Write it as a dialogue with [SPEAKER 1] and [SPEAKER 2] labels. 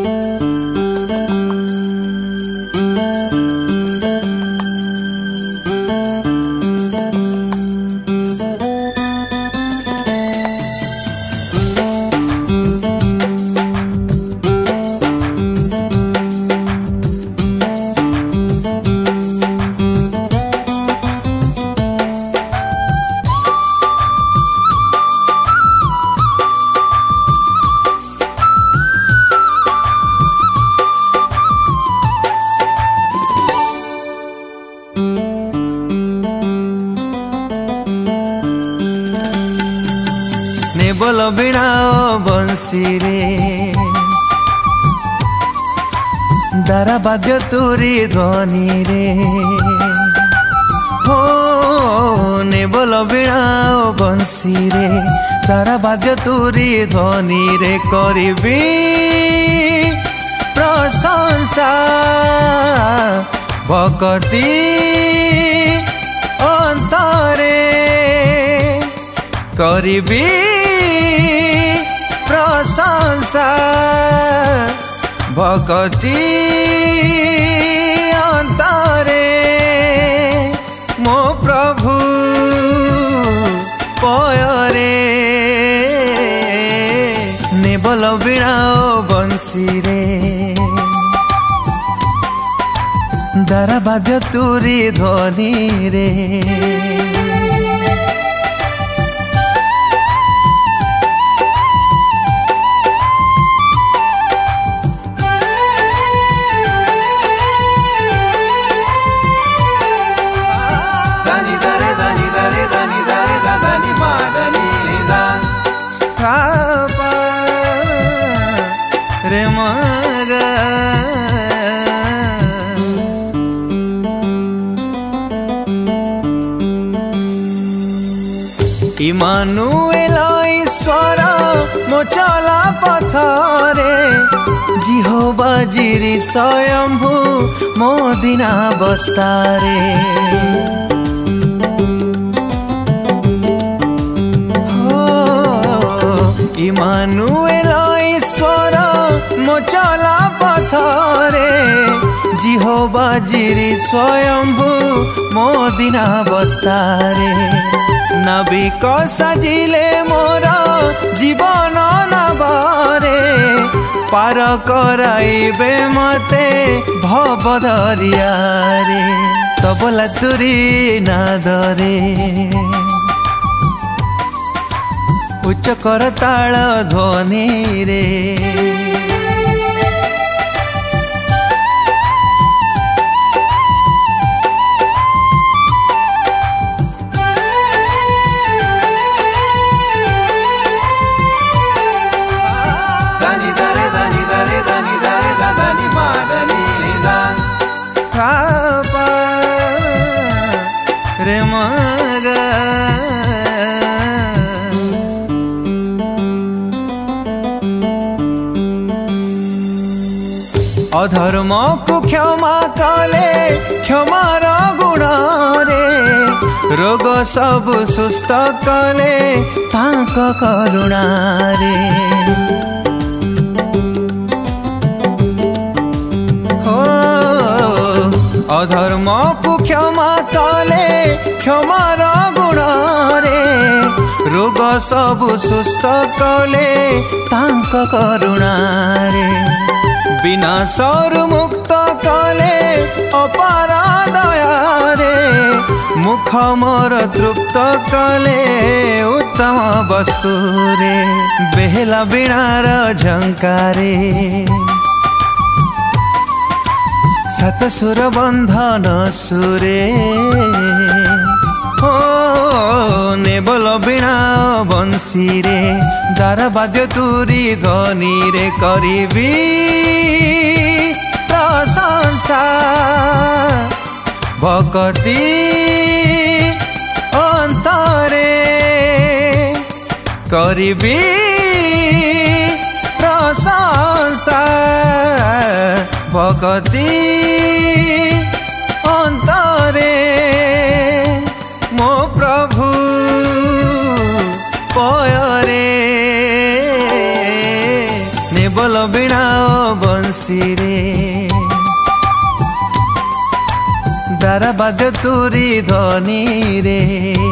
[SPEAKER 1] नेबल बीणा बंसी रे दारा बाद्य तुरी ध्वनि रे हो नेबल बीणा बंसी रे दारा बाद्य तुरी ध्वनि रे करिबी प्रशंसा भक्ति अंतरे करिबी प्रशंसा भक्ति अंतरे मो प्रभु पयरे नेबल बीणा बंसी रे दारा बाद्य तुरी ध्वनि रे रे मगा इमानुएल ईश्वर मो चला पथरे जिहोबा जिरी स्वयंभू मो दिनावस्थारे इमानुएल ईश्वर मो चला पथरे जिहोबा जिरी स्वयंभू मो दिनावस्थारे नाविक साजिले मोर जीवन नभरे पार कराइबे मते भव दरिया रे तबला तुरी नादरे उच्च करताल ध्वनि रे रे मगा अधर्म को क्षमा कले क्षमार गुण रे रोग सब सुस्थ कले तांक करुणा रे हो अधर्म को क्षमा कले क्षमार गुण रे रोग सब सुस्थ कले तांक करुणा रे विनाशर मुक्त कले अपार दया रे मुख मोर तृप्त कले उत्तम वस्तु रे बेहला बीणार झंकारे सात सुर बंधन सुरे हो नेबल बीणा बंसी रे दारा बाद्य तुरी ध्वनि रे करिबी प्रशंसा भक्ति अंतरे करिबी प्रशंसा भक्ति अंतरे मो प्रभु पयरे नेबल बीणा बंसी रे दारा बाजे तुरी ध्वनि रे